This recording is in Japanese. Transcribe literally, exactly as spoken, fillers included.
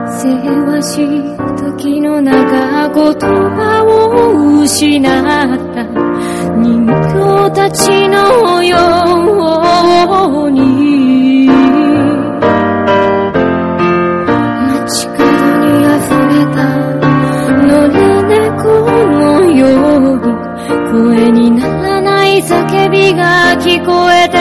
せわしい時の中言葉を失った人形たちのように街角にあふれた野良猫のように声にならない叫びが聞こえて